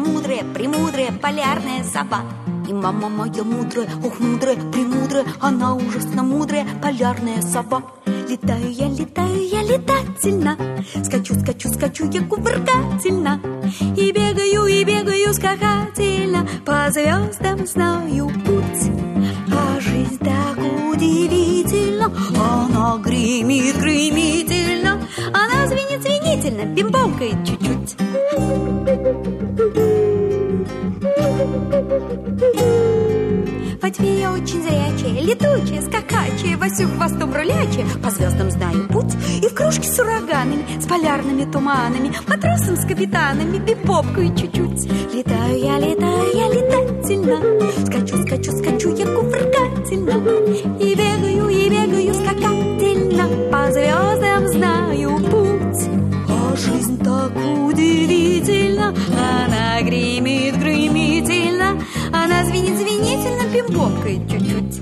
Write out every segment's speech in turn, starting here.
мудрая, премудрая полярная сова. И мама моя мудрая, ох, мудрая, премудрая, она ужасно мудрая полярная сова. Летаю я летательно, скачу, скачу, скачу я кувыркательно, и бегаю скакательно, по звездам знаю путь. А жизнь так удивительна, она гремит гремительно, она звенит звенительно, бим-бомкает чуть-чуть. Во тьме я очень зрячая, летучая, скакачая, вовсю хвостом рулячая, по звездам знаю путь. И в кружке с ураганами, с полярными туманами, матросом с капитанами, бибопкаю чуть-чуть. Летаю я летательно, скачу, скачу, скачу я кувыркательно, и бегаю скакательно, по звездам знаю путь. А жизнь так удивительна, она гремит гремительно, она звенит звенительно, бим-бомкает чуть-чуть.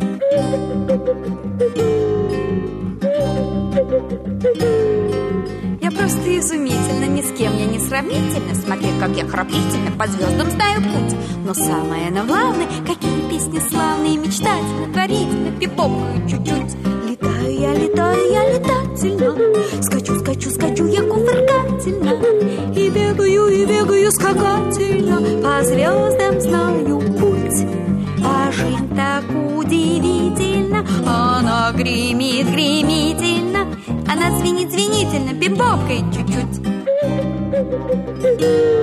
Я просто изумительно, ни с кем я не сравнительна. Смотри, как я храпительно по звездам знаю путь. Но самое главное, какие песни славные, мечтательно, творительно, бим-бомкают чуть-чуть. Летаю я летательно, скачу, скачу, скачу я кувыркательно, и бегаю скакательно, по звездам знаю путь. А жизнь так удивительна, она гремит гремительно, она звенит звенительно, бим-бомкает чуть-чуть.